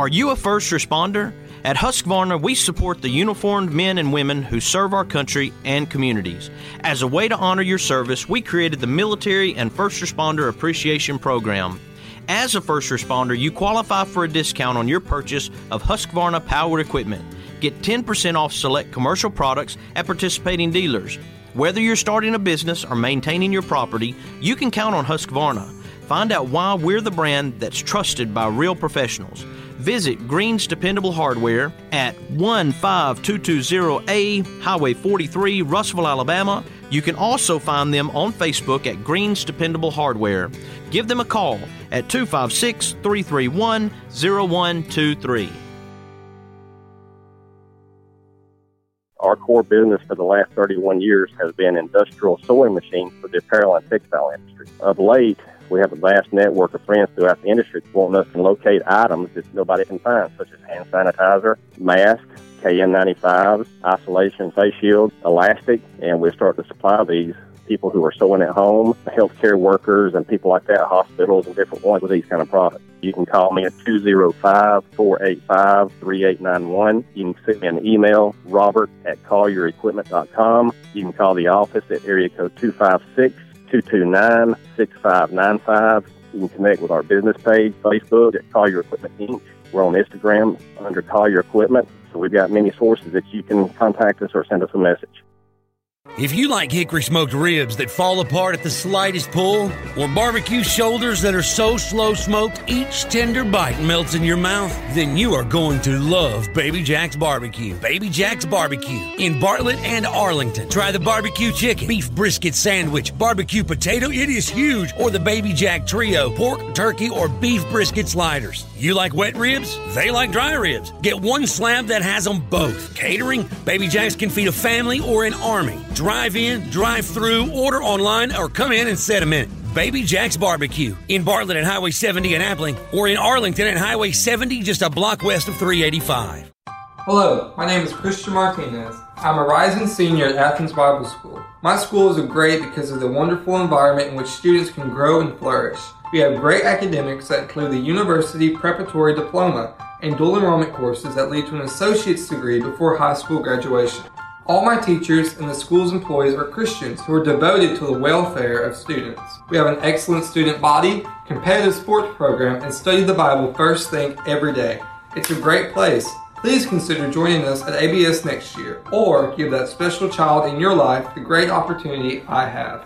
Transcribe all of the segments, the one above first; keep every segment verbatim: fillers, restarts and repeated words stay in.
Are you a first responder? At Husqvarna, we support the uniformed men and women who serve our country and communities. As a way to honor your service, we created the Military and First Responder Appreciation Program. As a first responder, you qualify for a discount on your purchase of Husqvarna powered equipment. Get ten percent off select commercial products at participating dealers. Whether you're starting a business or maintaining your property, you can count on Husqvarna. Find out why we're the brand that's trusted by real professionals. Visit Green's Dependable Hardware at one five two two zero A Highway forty-three, Russellville, Alabama. You can also find them on Facebook at Green's Dependable Hardware. Give them a call at two five six, three three one, zero one two three. Our core business for the last thirty-one years has been industrial sewing machines for the apparel and textile industry. Of late, we have a vast network of friends throughout the industry wanting us to locate items that nobody can find, such as hand sanitizer, masks, K N ninety-fives, isolation face shields, elastic, and we start to supply these people who are sewing at home, healthcare workers, and people like that, hospitals and different ones with these kind of products. You can call me at two oh five, four eight five, three eight nine one. You can send me an email, robert at collier equipment dot com. You can call the office at area code two five six, two two nine, six five nine five. You can connect with our business page, Facebook at Collier Equipment Incorporated. We're on Instagram under Collier Equipment. So we've got many sources that you can contact us or send us a message. If you like hickory smoked ribs that fall apart at the slightest pull, or barbecue shoulders that are so slow smoked each tender bite melts in your mouth, then you are going to love Baby Jack's Barbecue. Baby Jack's Barbecue in Bartlett and Arlington. Try the barbecue chicken, beef brisket sandwich, barbecue potato, it is huge, or the Baby Jack Trio, pork, turkey, or beef brisket sliders. You like wet ribs? They like dry ribs. Get one slab that has them both. Catering? Baby Jack's can feed a family or an army. Drive in, drive through, order online, or come in and set them in. Baby Jack's Barbecue in Bartlett at Highway seventy in Appling, or in Arlington at Highway seventy, just a block west of three eighty-five. Hello, my name is Christian Martinez. I'm a rising senior at Athens Bible School. My schools are great because of the wonderful environment in which students can grow and flourish. We have great academics that include the University Preparatory Diploma and dual enrollment courses that lead to an associate's degree before high school graduation. All my teachers and the school's employees are Christians who are devoted to the welfare of students. We have an excellent student body, competitive sports program, and study the Bible first thing every day. It's a great place. Please consider joining us at A B S next year, or give that special child in your life the great opportunity I have.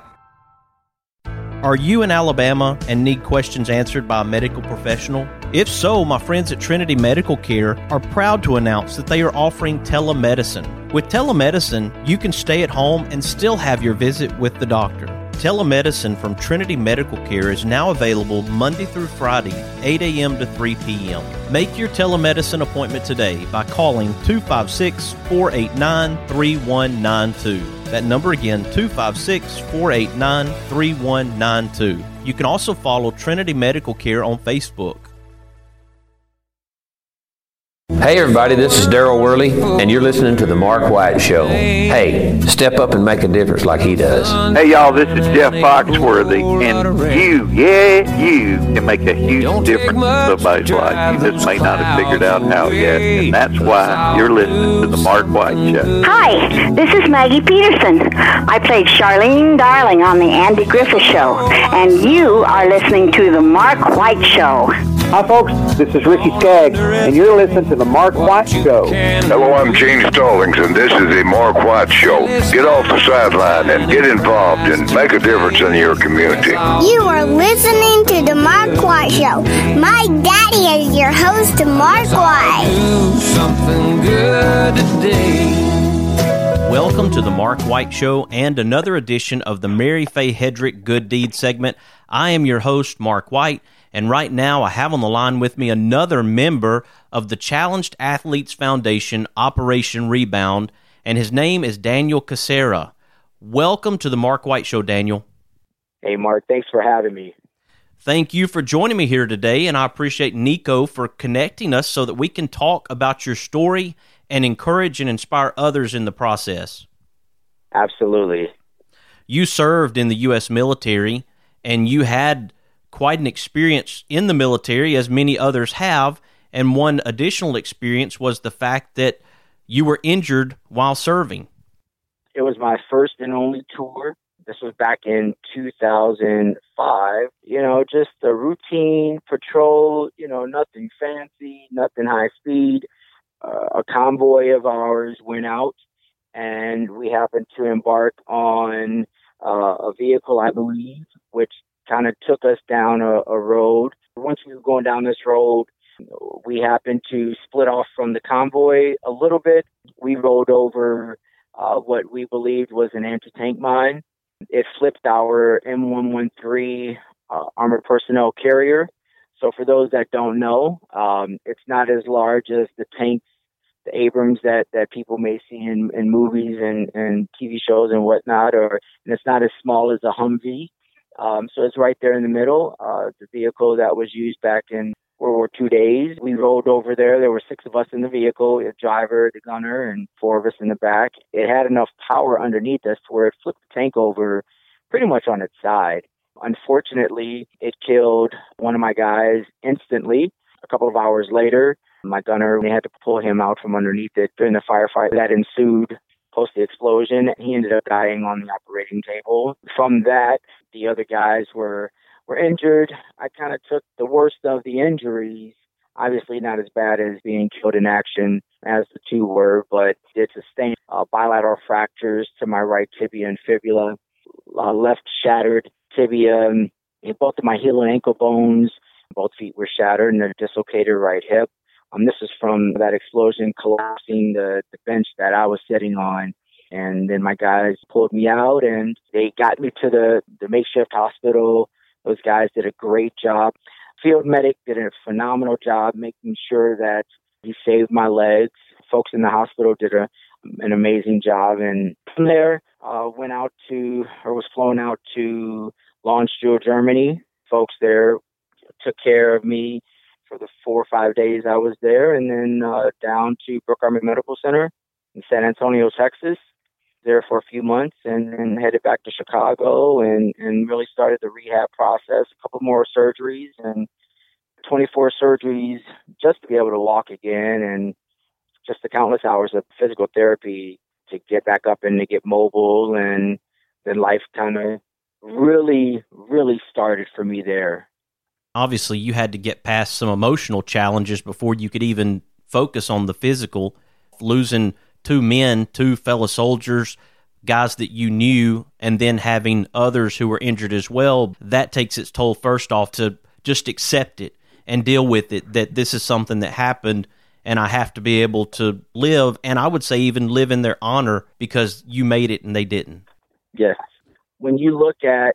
Are you in Alabama and need questions answered by a medical professional? If so, my friends at Trinity Medical Care are proud to announce that they are offering telemedicine. With telemedicine, you can stay at home and still have your visit with the doctor. Telemedicine from Trinity Medical Care is now available Monday through Friday, eight a.m. to three p.m. Make your telemedicine appointment today by calling two five six, four eight nine, three one nine two. That number again, two five six, four eight nine, three one nine two. You can also follow Trinity Medical Care on Facebook. Hey everybody, this is Daryl Worley, and you're listening to The Mark White Show. Hey, step up and make a difference like he does. Hey y'all, this is Jeff Foxworthy, and you, yeah, you can make a huge difference in somebody's life. You just may not have figured out how yet, and that's why you're listening to The Mark White Show. Hi, this is Maggie Peterson. I played Charlene Darling on The Andy Griffith Show, and you are listening to The Mark White Show. Hi folks, this is Ricky Skaggs, and you're listening to The Mark White Show. Hello, I'm Gene Stallings, and this is The Mark White Show. Get off the sideline and get involved and make a difference in your community. You are listening to The Mark White Show. My daddy is your host, Mark White. Do something good today. Welcome to The Mark White Show and another edition of the Mary Faye Hedrick Good Deed segment. I am your host, Mark White. And right now, I have on the line with me another member of the Challenged Athletes Foundation, Operation Rebound, and his name is Daniel Casera. Welcome to the Mark White Show, Daniel. Hey, Mark. Thanks for having me. Thank you for joining me here today, and I appreciate Nico for connecting us so that we can talk about your story and encourage and inspire others in the process. Absolutely. You served in the U S military, and you had quite an experience in the military, as many others have, And one additional experience was the fact that you were injured while serving. It was my first and only tour. This was back in two thousand five. You know, just a routine patrol, you know, nothing fancy, nothing high speed. Uh, a convoy of ours went out, and we happened to embark on uh, a vehicle, I believe, which kind of took us down a, a road. Once we were going down this road, we happened to split off from the convoy a little bit. We rode over uh, what we believed was an anti-tank mine. It flipped our M one thirteen uh, armored personnel carrier. So for those that don't know, um, it's not as large as the tanks, the Abrams that, that people may see in, in movies and, and T V shows and whatnot, or and it's not as small as a Humvee. Um, so it's right there in the middle, uh, the vehicle that was used back in World War Two days. We rode over there. There were six of us in the vehicle, the driver, the gunner, and four of us in the back. It had enough power underneath us where it flipped the tank over pretty much on its side. Unfortunately, it killed one of my guys instantly. A couple of hours later, my gunner, we had to pull him out from underneath it during the firefight that ensued post the explosion. He ended up dying on the operating table. From that, the other guys were were injured. I kind of took the worst of the injuries. Obviously not as bad as being killed in action as the two were, but did sustain uh, bilateral fractures to my right tibia and fibula, uh, left shattered tibia, um, both of my heel and ankle bones, both feet were shattered, and a dislocated right hip. Um, this is from that explosion collapsing the, the bench that I was sitting on. And then my guys pulled me out, and they got me to the, the makeshift hospital. Those guys did a great job. Field medic did a phenomenal job making sure that he saved my legs. Folks in the hospital did a, an amazing job. And from there, uh, went out to, or was flown out to Landstuhl, Germany. Folks there took care of me for the four or five days I was there, and then uh, down to Brooke Army Medical Center in San Antonio, Texas. There for a few months, and then headed back to Chicago and, and really started the rehab process. A couple more surgeries and twenty-four surgeries just to be able to walk again, and just the countless hours of physical therapy to get back up and to get mobile. And then life kind of really, really started for me there. Obviously, you had to get past some emotional challenges before you could even focus on the physical. Losing two men, two fellow soldiers, guys that you knew, and then having others who were injured as well, that takes its toll first off to just accept it and deal with it, that this is something that happened and I have to be able to live, and I would say even live in their honor because you made it and they didn't. Yes. When you look at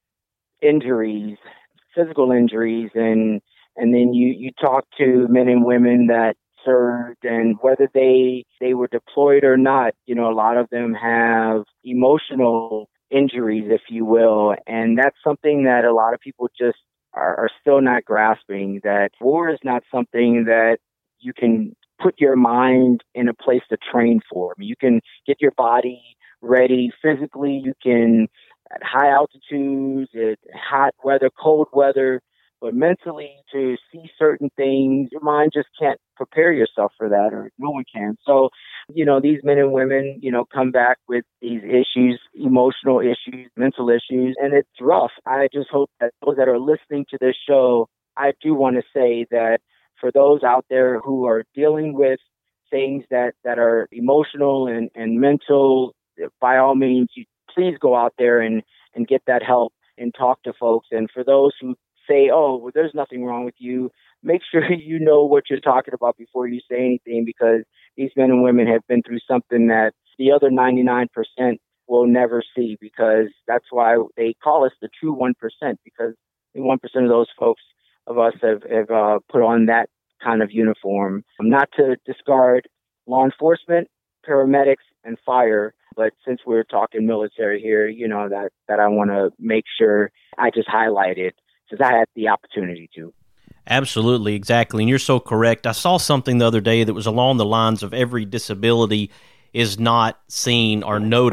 injuries, physical injuries, and and then you, you talk to men and women that served, and whether they they were deployed or not, you know, a lot of them have emotional injuries, if you will, and that's something that a lot of people just are, are still not grasping, that war is not something that you can put your mind in a place to train for. I mean, you can get your body ready physically, you can at high altitudes, at hot weather, cold weather, but mentally to see certain things, your mind just can't prepare yourself for that, or no one can. So, you know, these men and women, you know, come back with these issues, emotional issues, mental issues, and it's rough. I just hope that those that are listening to this show, I do want to say that for those out there who are dealing with things that, that are emotional and, and mental, by all means, you, please go out there and, and get that help and talk to folks. And for those who say, oh, well, there's nothing wrong with you, make sure you know what you're talking about before you say anything, because these men and women have been through something that the other ninety-nine percent will never see, because that's why they call us the true one percent, because the one percent of those folks of us have, have uh, put on that kind of uniform. Not to discard law enforcement, paramedics, and fire, but since we're talking military here, you know, that, that I want to make sure I just highlight it, since I had the opportunity to. Absolutely, exactly, and you're so correct. I saw something the other day that was along the lines of every disability is not seen or noticed,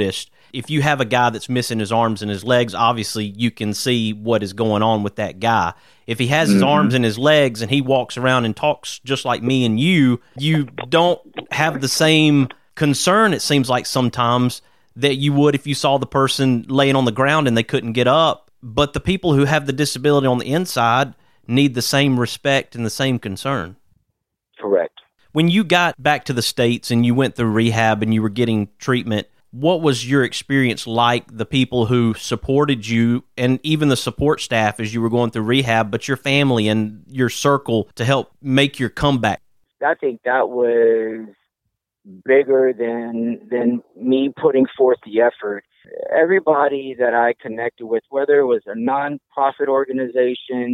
If you have a guy that's missing his arms and his legs, obviously you can see what is going on with that guy. If he has his mm-hmm. arms and his legs and he walks around and talks just like me and you, you don't have the same concern, it seems like sometimes, that you would if you saw the person laying on the ground and they couldn't get up. But the people who have the disability on the inside need the same respect and the same concern. Correct. When you got back to the States and you went through rehab and you were getting treatment, what was your experience like, the people who supported you and even the support staff as you were going through rehab, but your family and your circle to help make your comeback? I think that was bigger than than me putting forth the effort. Everybody that I connected with, whether it was a nonprofit organization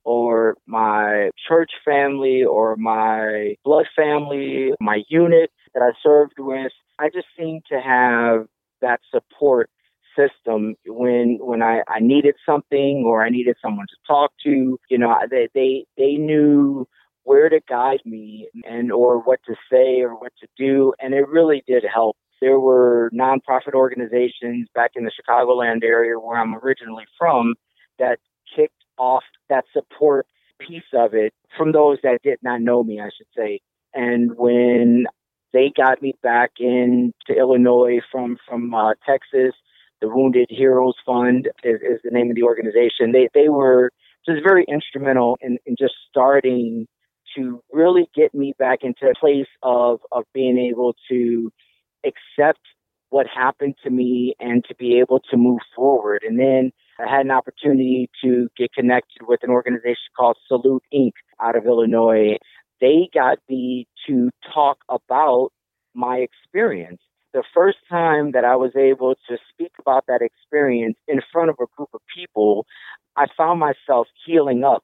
or my church family or my blood family, my unit that I served with, I just seemed to have that support system when when I, I needed something or I needed someone to talk to. You know, they, they they knew where to guide me and or what to say or what to do, and it really did help. There were nonprofit organizations back in the Chicagoland area where I'm originally from that kicked off that support piece of it from those that did not know me, I should say. And when they got me back into Illinois from, from uh, Texas, the Wounded Heroes Fund is, is the name of the organization. They they were just very instrumental in, in just starting to really get me back into a place of, of being able to accept what happened to me and to be able to move forward. And then I had an opportunity to get connected with an organization called Salute Incorporated out of Illinois. They got me to talk about my experience. The first time that I was able to speak about that experience in front of a group of people, I found myself healing up.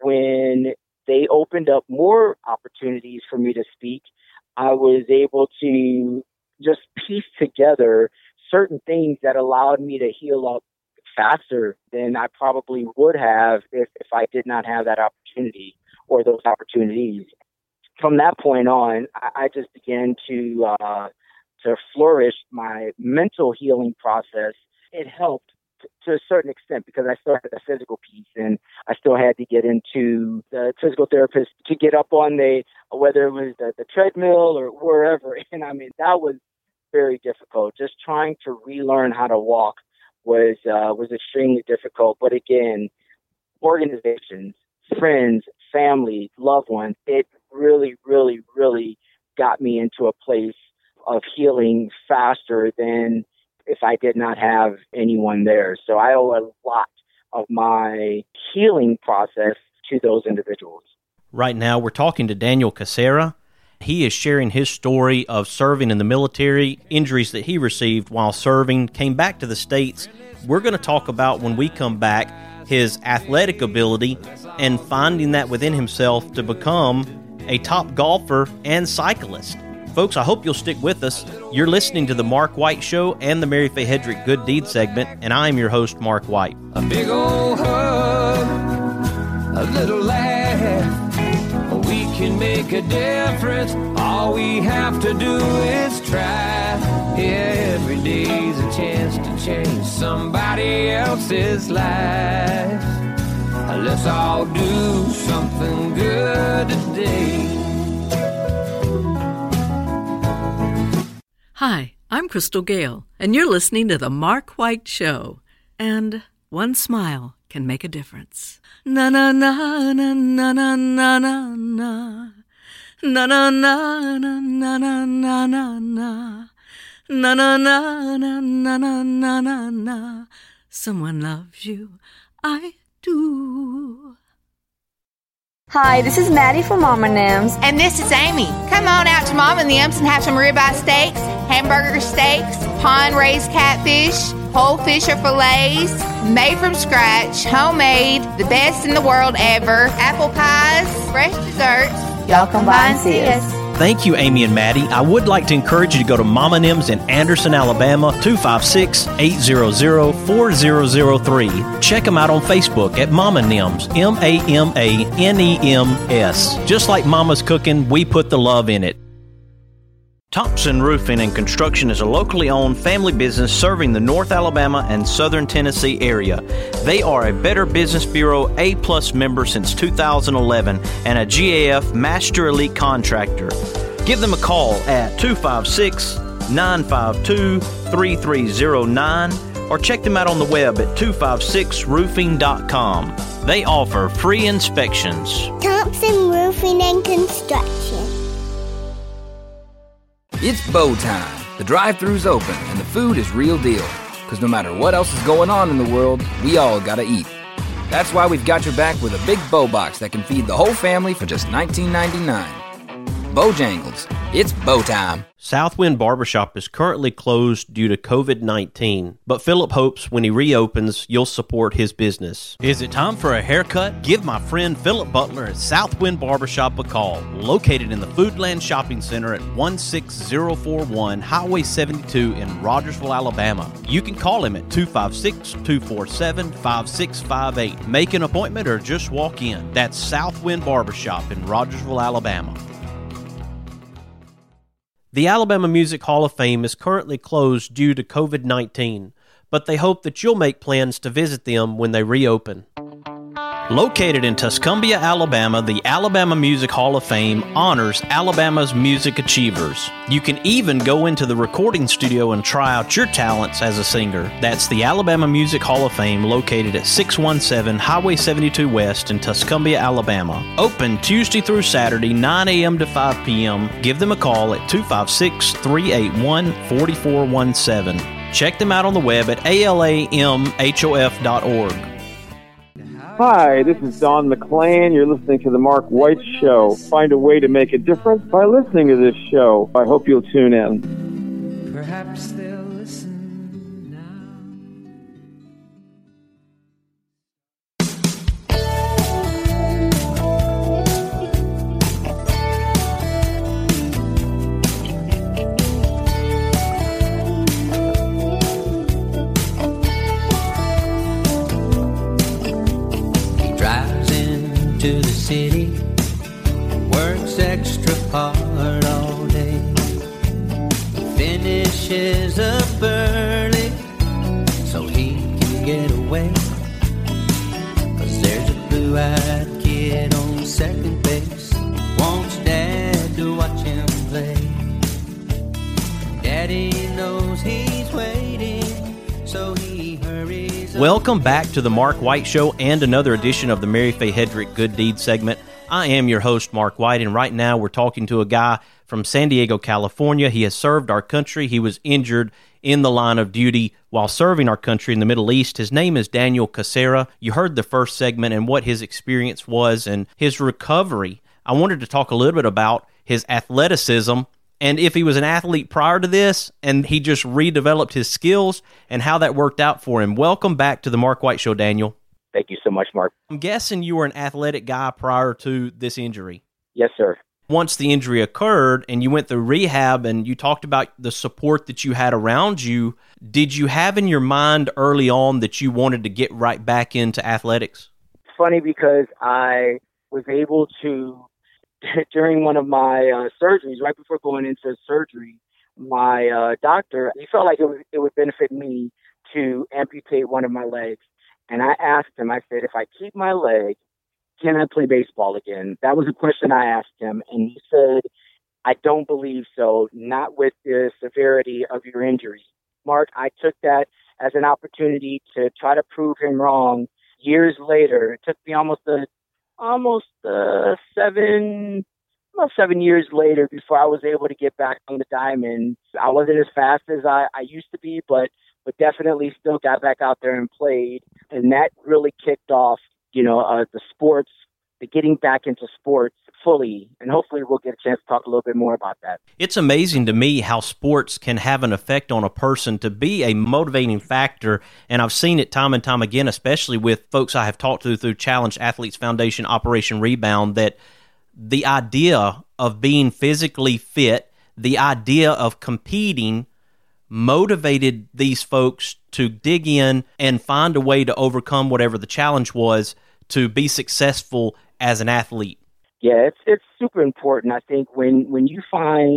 When they opened up more opportunities for me to speak, I was able to just piece together certain things that allowed me to heal up faster than I probably would have if, if I did not have that opportunity or those opportunities. From that point on, I, I just began to uh, to flourish my mental healing process. It helped t- to a certain extent because I still had the physical piece, and I still had to get into the physical therapist to get up on the, whether it was the, the treadmill or wherever. And I mean, that was very difficult. Just trying to relearn how to walk was uh, was extremely difficult. But again, organizations, friends, family, loved ones, it really, really, really got me into a place of healing faster than if I did not have anyone there. So I owe a lot of my healing process to those individuals. Right now, we're talking to Daniel Cassera. He is sharing his story of serving in the military, injuries that he received while serving, came back to the States. We're going to talk about, when we come back, his athletic ability and finding that within himself to become a top golfer and cyclist. Folks, I hope you'll stick with us. You're listening to The Mark White Show and the Mary Faye Hedrick Good Deed segment, and I'm your host, Mark White. A big old hug, a little laugh, we can make a difference. All we have to do is try. Yeah, every day's a chance to change somebody else's life. Let's all do something good today. Hi, I'm Crystal Gale, and you're listening to The Mark White Show. And one smile can make a difference. Na na na na na na na na na. Na na na na na na na na na. Na na na na na na na na na. Someone loves you, I do. Hi, this is Maddie from Mama Nims. And this is Amy. Come on out to Mama Nims and have some ribeye steaks, hamburger steaks, pond-raised catfish, whole fish or fillets, made from scratch, homemade, the best in the world ever, apple pies, fresh desserts. Y'all come by and see us. Thank you, Amy and Maddie. I would like to encourage you to go to Mama Nims in Anderson, Alabama, two five six, eight hundred, four thousand three. Check them out on Facebook at Mama Nims, M A M A N E M S. Just like Mama's cooking, we put the love in it. Thompson Roofing and Construction is a locally owned family business serving the North Alabama and Southern Tennessee area. They are a Better Business Bureau A-plus member since two thousand eleven and a G A F Master Elite Contractor. Give them a call at two five six, nine five two, three three zero nine or check them out on the web at two five six roofing dot com. They offer free inspections. Thompson Roofing and Construction. It's bow time. The drive-thru's open and the food is real deal. Because no matter what else is going on in the world, we all gotta eat. That's why we've got your back with a big bow box that can feed the whole family for just nineteen ninety-nine. Bojangles, it's bow time. Southwind Barbershop is currently closed due to covid nineteen, but Philip hopes when he reopens, you'll support his business. Is it time for a haircut? Give my friend Philip Butler at Southwind Barbershop a call, located in the Foodland Shopping Center at one six zero four one Highway seventy-two in Rogersville, Alabama. You can call him at two five six, two four seven, five six five eight. Make an appointment or just walk in. That's Southwind Barbershop in Rogersville, Alabama. The Alabama Music Hall of Fame is currently closed due to covid nineteen, but they hope that you'll make plans to visit them when they reopen. Located in Tuscumbia, Alabama, the Alabama Music Hall of Fame honors Alabama's music achievers. You can even go into the recording studio and try out your talents as a singer. That's the Alabama Music Hall of Fame, located at six one seven Highway seventy-two West in Tuscumbia, Alabama. Open Tuesday through Saturday, nine a.m. to five p.m. Give them a call at two five six, three eight one, four four one seven. Check them out on the web at A L A M H O F dot org. Hi, this is Don McClain. You're listening to The Mark White Show. Find a way to make a difference by listening to this show. I hope you'll tune in. Perhaps they'll listen to the city, works extra hard all day, finishes up early so he can get away, 'cause there's a blue-eyed kid on second base, wants dad to watch him play, daddy knows he's waiting, so he hurries. Welcome back to the Mark White Show and another edition of the Mary Faye Hedrick Good Deed segment. I am your host, Mark White, and right now we're talking to a guy from San Diego, California. He has served our country. He was injured in the line of duty while serving our country in the Middle East. His name is Daniel Cassera. You heard the first segment and what his experience was and his recovery. I wanted to talk a little bit about his athleticism and if he was an athlete prior to this, and he just redeveloped his skills, and how that worked out for him. Welcome back to the Mark White Show, Daniel. Thank you so much, Mark. I'm guessing you were an athletic guy prior to this injury. Yes, sir. Once the injury occurred and you went through rehab and you talked about the support that you had around you, did you have in your mind early on that you wanted to get right back into athletics? It's funny because I was able to, during one of my uh, surgeries, right before going into surgery, my uh, doctor, he felt like it, was, it would benefit me to amputate one of my legs. And I asked him, I said, if I keep my leg, can I play baseball again? That was a question I asked him. And he said, I don't believe so, not with the severity of your injury. Mark, I took that as an opportunity to try to prove him wrong. Years later, it took me almost a almost uh, seven, well, seven years later before I was able to get back on the diamond. I wasn't as fast as I, I used to be, but but definitely still got back out there and played. And that really kicked off, you know, uh, the sports, the getting back into sports fully. And hopefully we'll get a chance to talk a little bit more about that. It's amazing to me how sports can have an effect on a person, to be a motivating factor. And I've seen it time and time again, especially with folks I have talked to through Challenge Athletes Foundation, Operation Rebound, that the idea of being physically fit, the idea of competing, motivated these folks to dig in and find a way to overcome whatever the challenge was to be successful as an athlete. Yeah, it's it's super important. I think when, when you find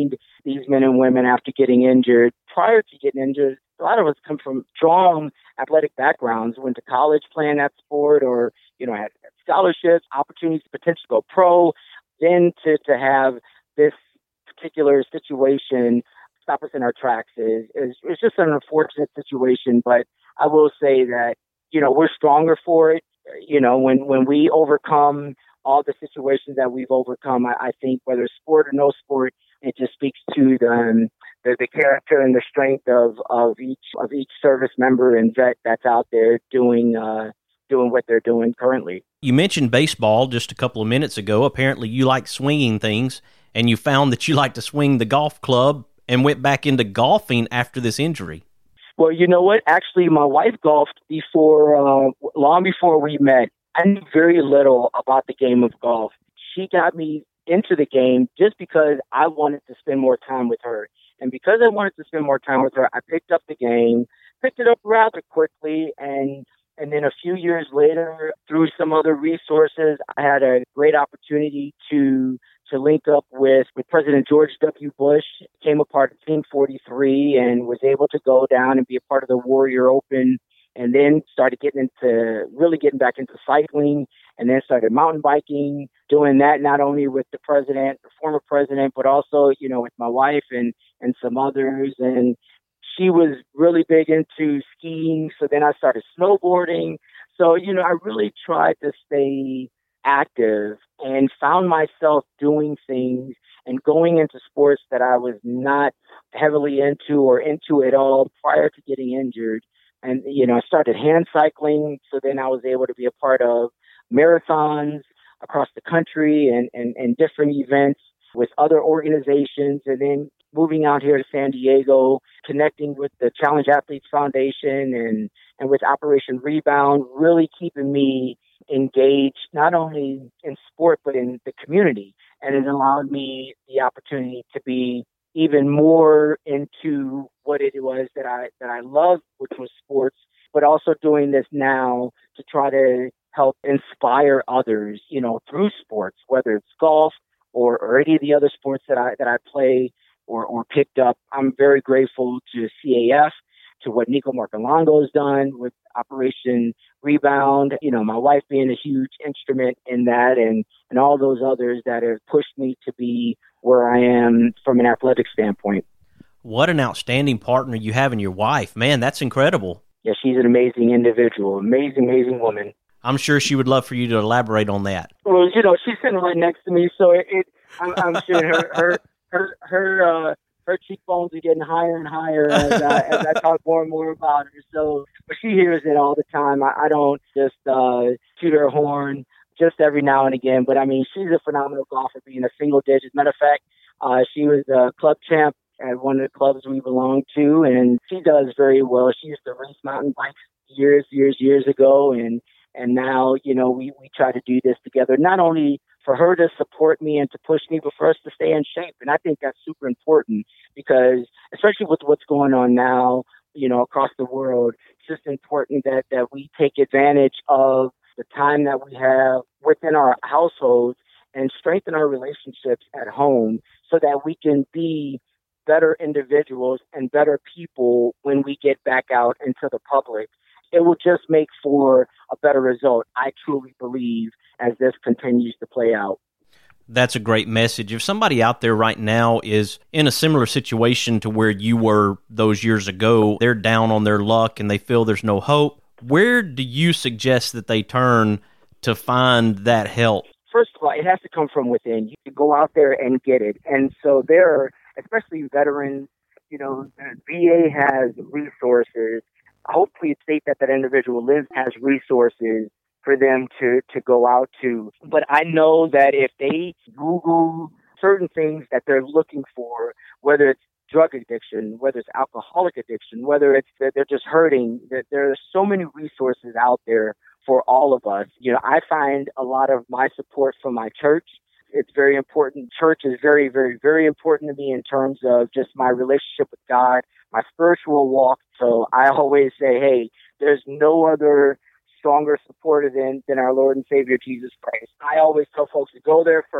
these men and women after getting injured. Prior to getting injured, a lot of us come from strong athletic backgrounds, went to college playing that sport, or, you know, had scholarships, opportunities to potentially go pro. Then to, to have this particular situation stop us in our tracks is, is, is just an unfortunate situation. But I will say that, you know, we're stronger for it. You know, when, when we overcome all the situations that we've overcome, I, I think whether sport or no sport, it just speaks to the, um, the the character and the strength of, of each of each service member and vet that's out there doing uh, doing what they're doing currently. You mentioned baseball just a couple of minutes ago. Apparently, you like swinging things, and you found that you like to swing the golf club and went back into golfing after this injury. Well, you know what? Actually, my wife golfed before, uh, long before we met. I knew very little about the game of golf. She got me into the game just because I wanted to spend more time with her. And because I wanted to spend more time with her, I picked up the game, picked it up rather quickly, and and then a few years later, through some other resources, I had a great opportunity to to link up with, with President George W. Bush, became a part of Team forty-three, and was able to go down and be a part of the Warrior Open, and then started getting into, really getting back into cycling, and then started mountain biking, doing that not only with the president, the former president, but also, you know, with my wife and, and some others. And she was really big into skiing, so then I started snowboarding. So, you know, I really tried to stay active and found myself doing things and going into sports that I was not heavily into or into at all prior to getting injured. And, you know, I started hand cycling, so then I was able to be a part of marathons across the country and, and, and different events with other organizations, and then moving out here to San Diego, connecting with the Challenge Athletes Foundation and, and with Operation Rebound, really keeping me engaged not only in sport but in the community. And it allowed me the opportunity to be even more into what it was that I that I loved, which was sports, but also doing this now to try to help inspire others, you know, through sports, whether it's golf or, or any of the other sports that I that I play or, or picked up. I'm very grateful to C A F, to what Nico Marcolongo has done with Operation Rebound, you know, my wife being a huge instrument in that, and, and all those others that have pushed me to be where I am from an athletic standpoint. What an outstanding partner you have in your wife. Man, that's incredible. Yeah, she's an amazing individual, amazing, amazing woman. I'm sure she would love for you to elaborate on that. Well, you know, she's sitting right next to me, so it, it I'm, I'm sure her her her her, uh, her cheekbones are getting higher and higher as, uh, as I talk more and more about her. So, but she hears it all the time. I, I don't just uh, toot her horn just every now and again, but I mean, she's a phenomenal golfer, being a single digit. Matter of fact, uh, she was a club champ at one of the clubs we belong to, and she does very well. She used to race mountain bikes years, years, years ago, and and now, you know, we, we try to do this together, not only for her to support me and to push me, but for us to stay in shape. And I think that's super important because, especially with what's going on now, you know, across the world, it's just important that, that we take advantage of the time that we have within our households and strengthen our relationships at home so that we can be better individuals and better people when we get back out into the public. It will just make for a better result, I truly believe, as this continues to play out. That's a great message. If somebody out there right now is in a similar situation to where you were those years ago, they're down on their luck and they feel there's no hope, where do you suggest that they turn to find that help? First of all, it has to come from within. You can go out there and get it. And so there are, especially veterans, you know, the V A has resources. Hopefully the state that that individual lives has resources for them to, to go out to. But I know that if they Google certain things that they're looking for, whether it's drug addiction, whether it's alcoholic addiction, whether it's that they're just hurting, that there are so many resources out there for all of us. You know, I find a lot of my support from my church. It's very important. Church is very, very, very important to me in terms of just my relationship with God, my spiritual walk. So I always say, hey, there's no other stronger supporter than, than our Lord and Savior, Jesus Christ. I always tell folks to go there first.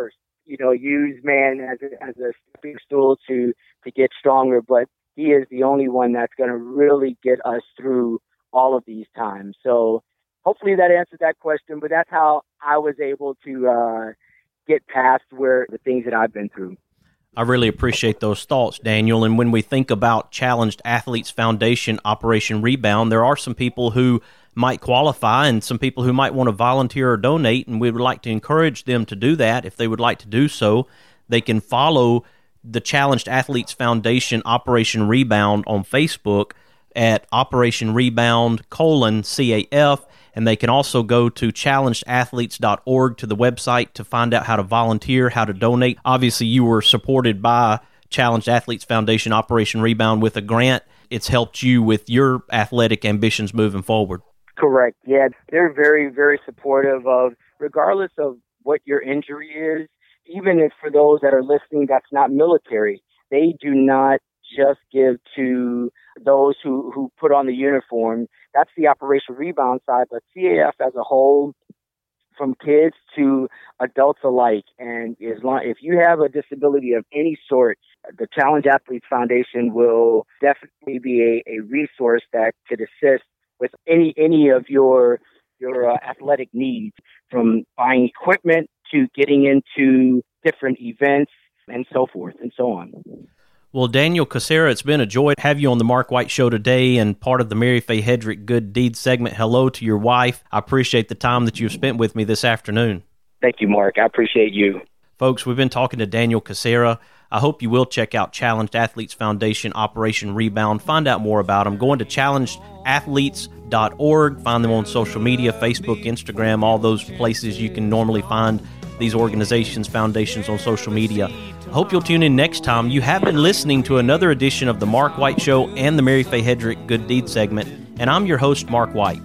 you know, use man as a, as a stepping stool to, to get stronger, but he is the only one that's going to really get us through all of these times. So hopefully that answers that question, but that's how I was able to uh, get past where the things that I've been through. I really appreciate those thoughts, Daniel. And when we think about Challenged Athletes Foundation Operation Rebound, there are some people who might qualify and some people who might want to volunteer or donate, and we would like to encourage them to do that. If they would like to do so, they can follow the Challenged Athletes Foundation Operation Rebound on Facebook at Operation Rebound colon C A F, and they can also go to challenged athletes dot org to the website to find out how to volunteer, how to donate. Obviously, you were supported by Challenged Athletes Foundation Operation Rebound with a grant. It's helped you with your athletic ambitions moving forward. Correct. Yeah, they're very, very supportive of, regardless of what your injury is, even if for those that are listening that's not military, they do not just give to those who, who put on the uniform. That's the Operation Rebound side, but C A F as a whole, from kids to adults alike. And as long, if you have a disability of any sort, the Challenged Athletes Foundation will definitely be a, a resource that could assist with any any of your your uh, athletic needs, from buying equipment to getting into different events and so forth and so on. Well, Daniel Cassera, it's been a joy to have you on the Mark White Show today and part of the Mary Faye Hedrick Good Deeds segment. Hello to your wife. I appreciate the time that you've spent with me this afternoon. Thank you, Mark. I appreciate you. Folks, we've been talking to Daniel Cassera. I hope you will check out Challenged Athletes Foundation Operation Rebound. Find out more about them. Going to challenged athletes dot org. Find them on social media, Facebook, Instagram, all those places you can normally find these organizations, foundations on social media. I hope you'll tune in next time. You have been listening to another edition of the Mark White Show and the Mary Faye Hedrick Good Deeds segment, and I'm your host, Mark White.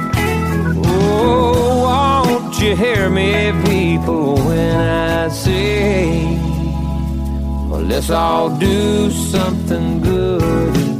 Oh, won't you hear me, people, when I say, well, let's all do something good.